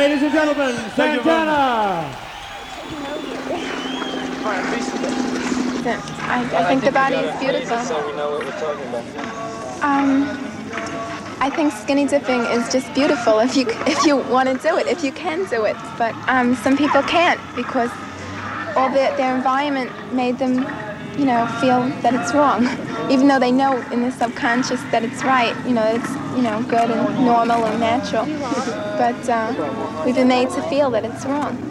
Ladies and gentlemen, Santana! I think the body is beautiful. So we know what we're talking about. I think skinny dipping is just beautiful if you want to do it, if you can do it. But some people can't because all their environment made them, feel that it's wrong, even though they know in the subconscious that it's right. It's good and normal and natural. But we've been made to feel that it's wrong.